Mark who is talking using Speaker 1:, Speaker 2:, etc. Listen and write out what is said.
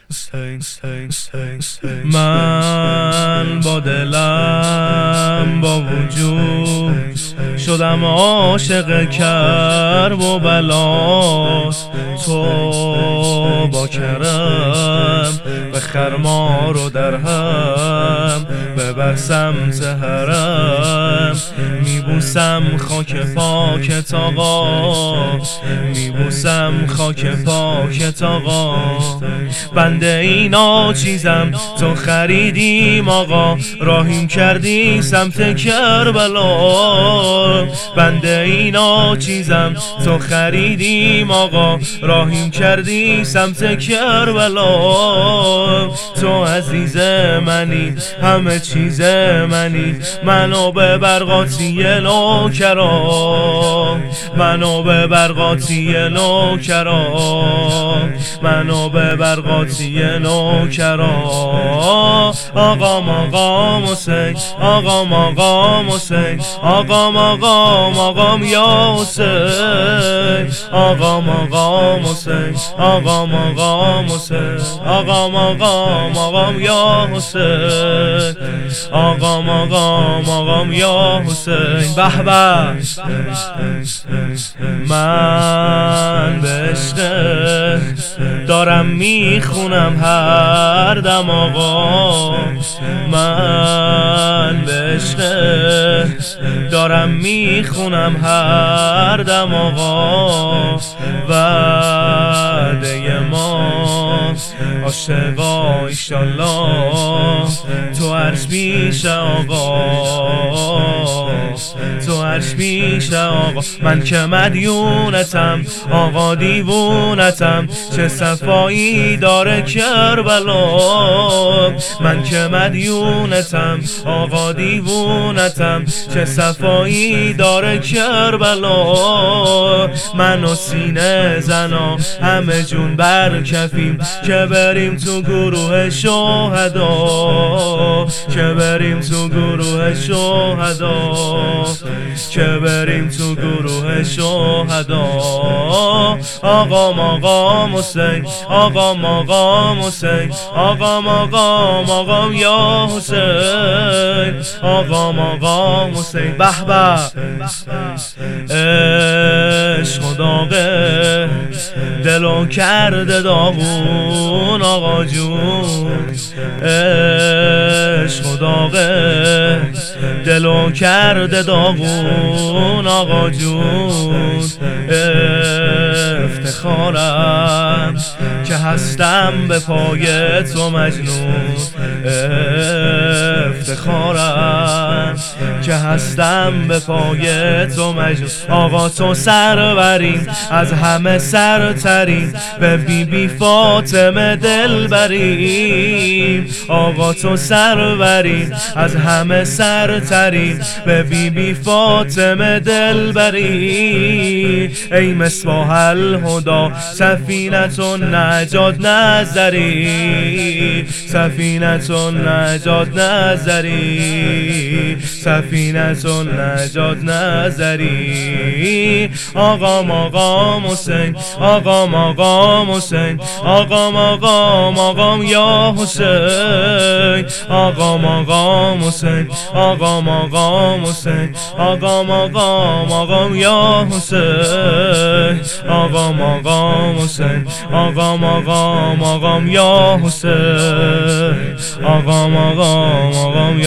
Speaker 1: من با دلم با وجود شدم عاشق کرب و بلاست، تو با کرم به خرمار و درهم ببر سمت حرم. میبوسم خاک پاکت آقا، میبوسم خاک پاکت آقا. بنده اینا چیزم تو خریدیم آقا، راهیم کردی سمت کربلا. بنده اینا چیزم تو خریدیم آقا، راهیم کردی سمت کربلا. تو عزیز منی، همه چیز منی، منو ببر قاطی نوکرا، منو ببر قاطی نوکرا، منو ببر قاطی نوکرا. آقا مقام حسین، آقا مقام حسین، آقا مقام آقام یا حسین. آقا مقام حسین، آقا مقام حسین، آقا مقام آقام یا حسین. آقا مقام آقام یا حسین. به به. من به عشق دارم میخونم هر دم آقا، من به عشق دارم میخونم هر دم آقا. وعده ما عاشقا ایشالله تو عرش پیش آقا، تو عرش پیش آقا. من که مدیونتم آقا دیوونتم، چه صفایی داره کربلا. من که مدیونتم آقا دیوونتم، چه صفایی داره کربلا. من و سینه زنا همه جون بر کفیم، که بریم تو گروه شهدا، که بریم تو گروه شهدا، که بریم تو گروه شهدا. آقا مقام حسین، آقا مقام حسین، آقا مقام آقام یا حسین. آقا مقام حسین. به به. عشق و داغه دلو کرده داغون آقا جون، عشق و داغه دلو کرده داغون آقا جون. افتخارم که هستم به پای تو مجنون، افتخارم که هستم به پای تو مجنون. آقا تو سروریم از همه سرترین، به بی بی فاطمه دل بریم. آقا تو سروریم از همه سرترین، به بی بی فاطمه دل بریم. ای مصباح الهدی سفینة النجات نظری، سفینة النجات نظری، سفینة النجات نظری. آقا مقام حسین، آقا مقام حسین، آقا مقام آقام یا حسین. آقا مقام حسین، آقا مقام حسین، آقا مقام آقام یا حسین. آقا مقام حسین، آقا مقام آقام یا حسین. آقا مقام آقام